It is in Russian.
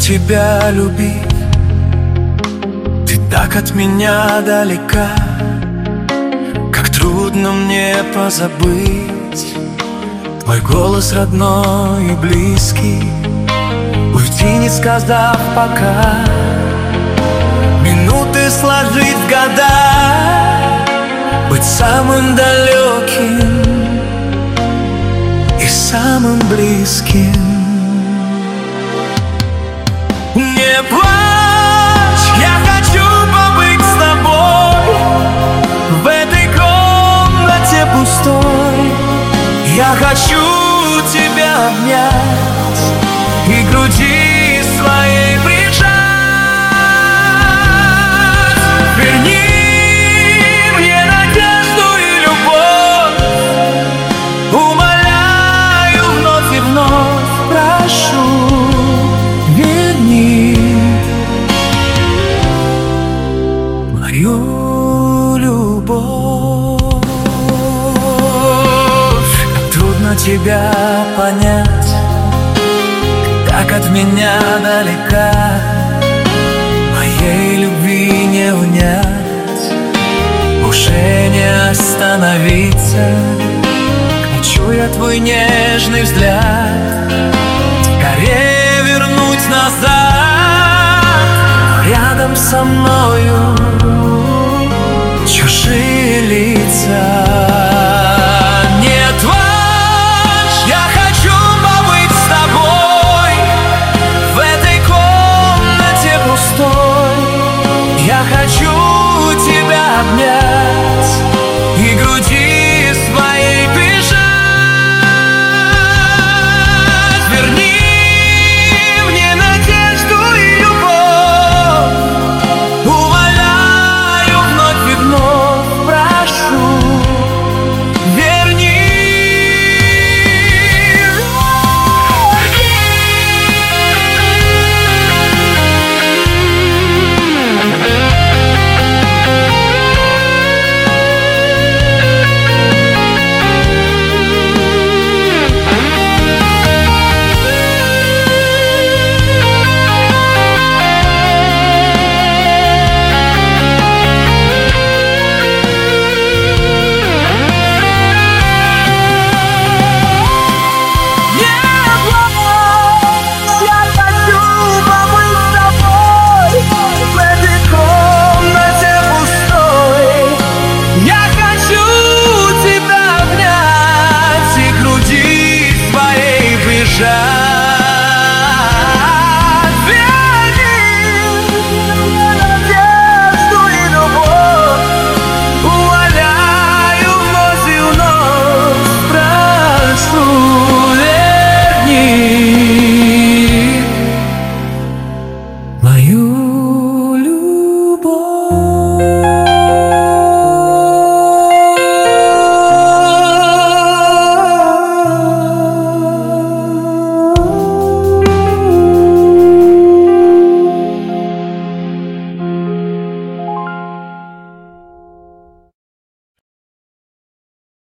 тебя любить. Ты так от меня далека, как трудно мне позабыть твой голос родной и близкий. Уйти, не сказав пока, минуты сложить в года, быть самым далеким и самым близким. Не плачь, я хочу побыть с тобой в этой комнате пустой. Я хочу тебя обнять и груди своей прижать. Верни мне надежду и любовь, умоляю вновь и вновь, прошу, верни мою любовь. Как трудно тебя понять, так от меня далека, моей любви не унять, уже не остановиться. Хочу я твой нежный взгляд скорее вернуть назад. Рядом со мною чужие лица.